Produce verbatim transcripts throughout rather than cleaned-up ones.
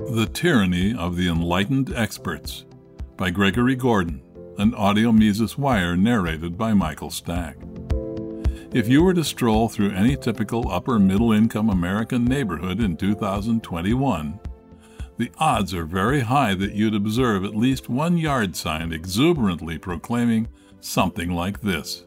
The Tyranny of the Enlightened Experts by Gregory Gordon, an audio Mises Wire narrated by Michael Stack. If you were to stroll through any typical upper-middle-income American neighborhood in two thousand twenty-one, the odds are very high that you'd observe at least one yard sign exuberantly proclaiming something like this: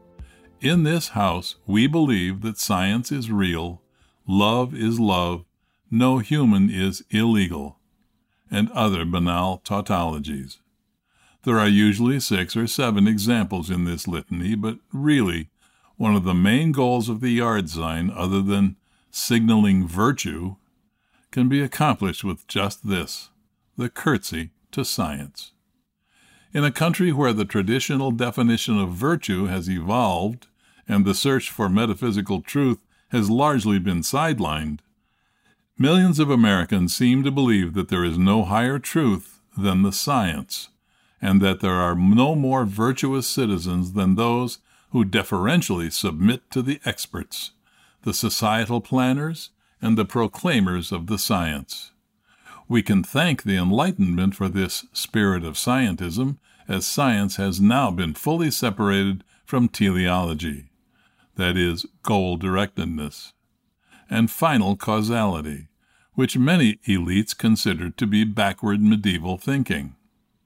"In this house, we believe that science is real, love is love, no human is illegal," and other banal tautologies. There are usually six or seven examples in this litany, but really, one of the main goals of the yard sign, other than signaling virtue, can be accomplished with just this: the curtsy to science. In a country where the traditional definition of virtue has evolved and the search for metaphysical truth has largely been sidelined, millions of Americans seem to believe that there is no higher truth than the science, and that there are no more virtuous citizens than those who deferentially submit to the experts, the societal planners, and the proclaimers of the science. We can thank the Enlightenment for this spirit of scientism, as science has now been fully separated from teleology, that is, goal-directedness, and final causality, which many elites consider to be backward medieval thinking.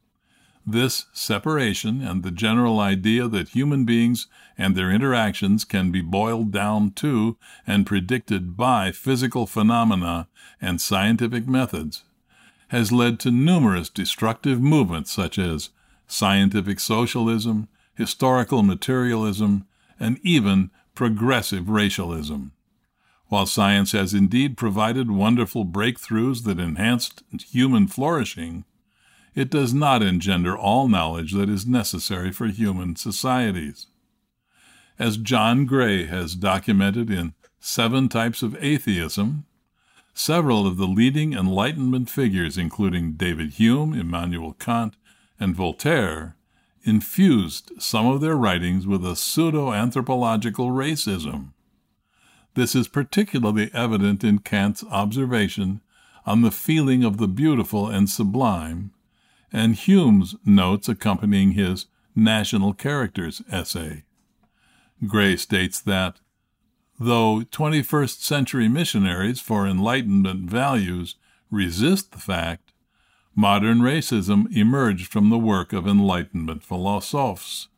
This separation and the general idea that human beings and their interactions can be boiled down to and predicted by physical phenomena and scientific methods has led to numerous destructive movements such as scientific socialism, historical materialism, and even progressive racialism. While science has indeed provided wonderful breakthroughs that enhanced human flourishing, it does not engender all knowledge that is necessary for human societies. As John Gray has documented in Seven Types of Atheism, several of the leading Enlightenment figures, including David Hume, Immanuel Kant, and Voltaire, infused some of their writings with a pseudo-anthropological racism. This is particularly evident in Kant's observation on the feeling of the beautiful and sublime, and Hume's notes accompanying his National Characters essay. Gray states that, though twenty-first century missionaries for Enlightenment values resist the fact, modern racism emerged from the work of Enlightenment philosophers.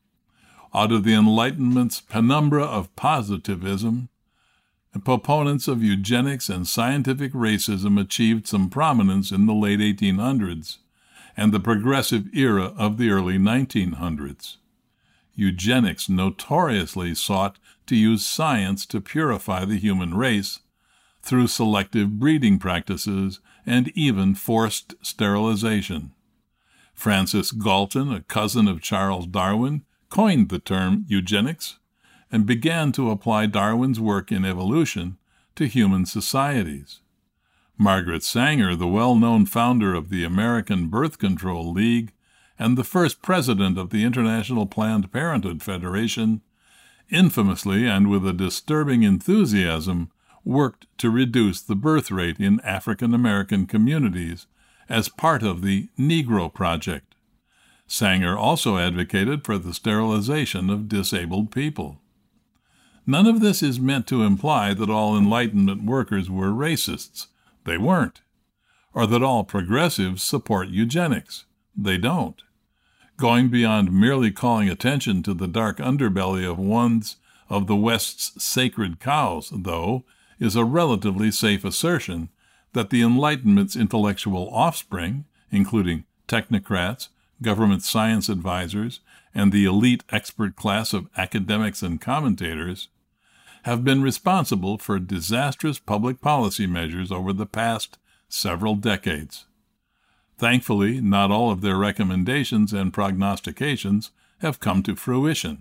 Out of the Enlightenment's penumbra of positivism, the proponents of eugenics and scientific racism achieved some prominence in the late eighteen hundreds and the progressive era of the early nineteen hundreds. Eugenics notoriously sought to use science to purify the human race through selective breeding practices and even forced sterilization. Francis Galton, a cousin of Charles Darwin, coined the term eugenics and began to apply Darwin's work in evolution to human societies. Margaret Sanger, the well-known founder of the American Birth Control League and the first president of the International Planned Parenthood Federation, infamously and with a disturbing enthusiasm worked to reduce the birth rate in African American communities as part of the Negro Project. Sanger also advocated for the sterilization of disabled people. None of this is meant to imply that all Enlightenment workers were racists. They weren't. Or that all progressives support eugenics. They don't. Going beyond merely calling attention to the dark underbelly of one's of the West's sacred cows, though, is a relatively safe assertion that the Enlightenment's intellectual offspring, including technocrats, government science advisors, and the elite expert class of academics and commentators, have been responsible for disastrous public policy measures over the past several decades. Thankfully, not all of their recommendations and prognostications have come to fruition.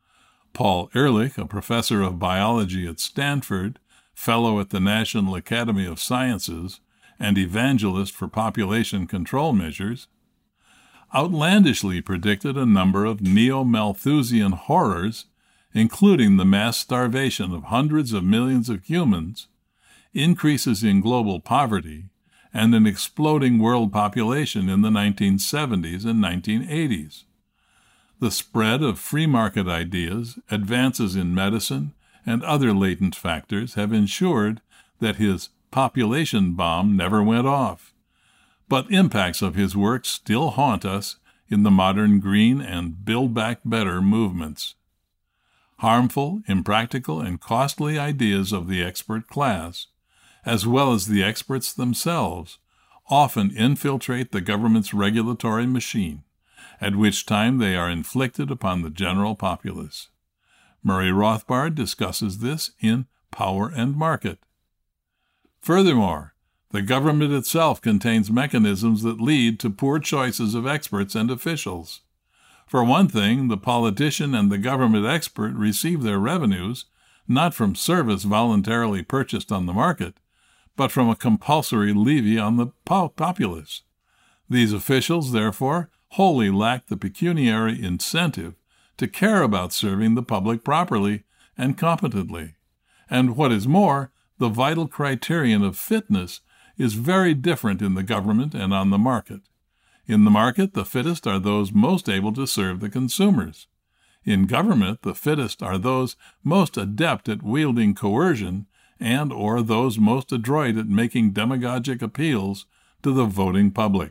Paul Ehrlich, a professor of biology at Stanford, fellow at the National Academy of Sciences, and evangelist for population control measures, outlandishly predicted a number of neo-Malthusian horrors, including the mass starvation of hundreds of millions of humans, increases in global poverty, and an exploding world population in the nineteen seventies and nineteen eighties. The spread of free market ideas, advances in medicine, and other latent factors have ensured that his population bomb never went off. But impacts of his work still haunt us in the modern green and Build Back Better movements. Harmful, impractical, and costly ideas of the expert class, as well as the experts themselves, often infiltrate the government's regulatory machine, at which time they are inflicted upon the general populace. Murray Rothbard discusses this in Power and Market. Furthermore, the government itself contains mechanisms that lead to poor choices of experts and officials. For one thing, the politician and the government expert receive their revenues not from service voluntarily purchased on the market, but from a compulsory levy on the populace. These officials, therefore, wholly lack the pecuniary incentive to care about serving the public properly and competently. And what is more, the vital criterion of fitness is very different in the government and on the market. In the market, the fittest are those most able to serve the consumers. In government, the fittest are those most adept at wielding coercion and or those most adroit at making demagogic appeals to the voting public.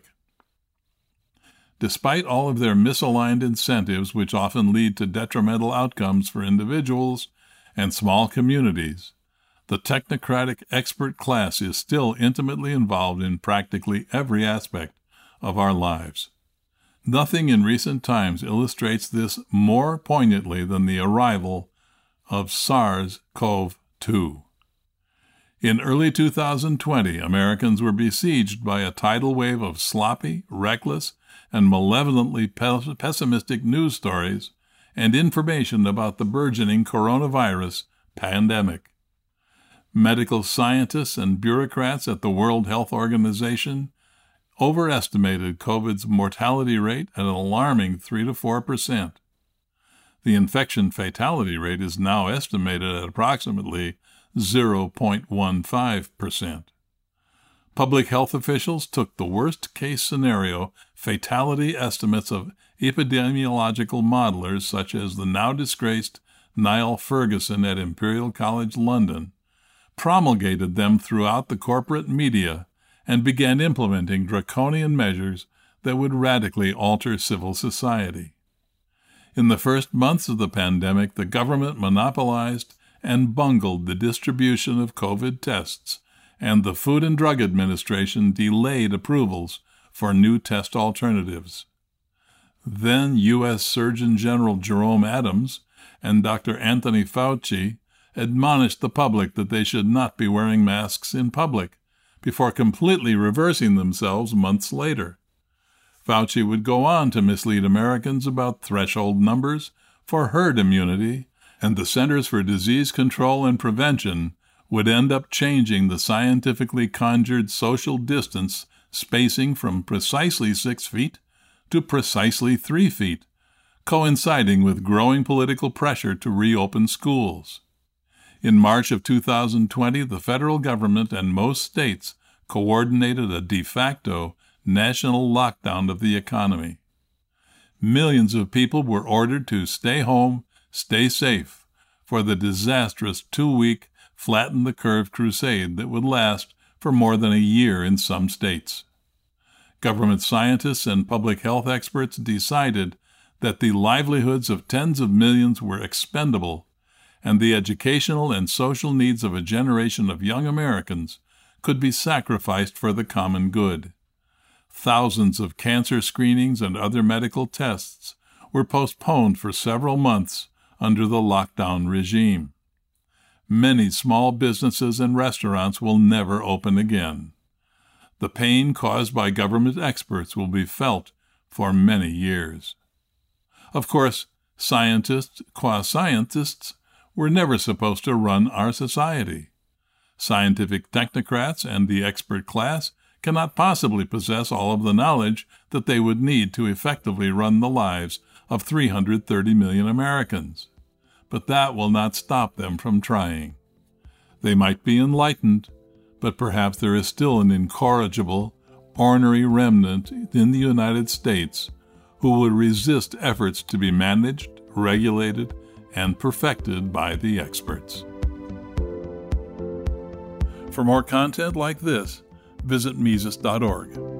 Despite all of their misaligned incentives, which often lead to detrimental outcomes for individuals and small communities, the technocratic expert class is still intimately involved in practically every aspect of our lives. Nothing in recent times illustrates this more poignantly than the arrival of SARS-C o V two. In early two thousand twenty, Americans were besieged by a tidal wave of sloppy, reckless, and malevolently pessimistic news stories and information about the burgeoning coronavirus pandemic. Medical scientists and bureaucrats at the World Health Organization overestimated COVID's mortality rate at an alarming three to four percent. The infection fatality rate is now estimated at approximately zero point one five percent. Public health officials took the worst-case scenario fatality estimates of epidemiological modelers such as the now-disgraced Niall Ferguson at Imperial College London, promulgated them throughout the corporate media, and began implementing draconian measures that would radically alter civil society. In the first months of the pandemic, the government monopolized and bungled the distribution of COVID tests, and the Food and Drug Administration delayed approvals for new test alternatives. Then U S Surgeon General Jerome Adams and Doctor Anthony Fauci admonished the public that they should not be wearing masks in public, before completely reversing themselves months later. Fauci would go on to mislead Americans about threshold numbers for herd immunity, and the Centers for Disease Control and Prevention would end up changing the scientifically conjured social distance spacing from precisely six feet to precisely three feet, coinciding with growing political pressure to reopen schools. In March of two thousand twenty, the federal government and most states coordinated a de facto national lockdown of the economy. Millions of people were ordered to stay home, stay safe, for the disastrous two-week flatten-the-curve crusade that would last for more than a year in some states. Government scientists and public health experts decided that the livelihoods of tens of millions were expendable, and the educational and social needs of a generation of young Americans could be sacrificed for the common good. Thousands of cancer screenings and other medical tests were postponed for several months under the lockdown regime. Many small businesses and restaurants will never open again. The pain caused by government experts will be felt for many years. Of course, scientists, qua-scientists, were never supposed to run our society. Scientific technocrats and the expert class cannot possibly possess all of the knowledge that they would need to effectively run the lives of three hundred thirty million Americans. But that will not stop them from trying. They might be enlightened, but perhaps there is still an incorrigible, ornery remnant in the United States who would resist efforts to be managed, regulated, and perfected by the experts. For more content like this, visit Mises dot org.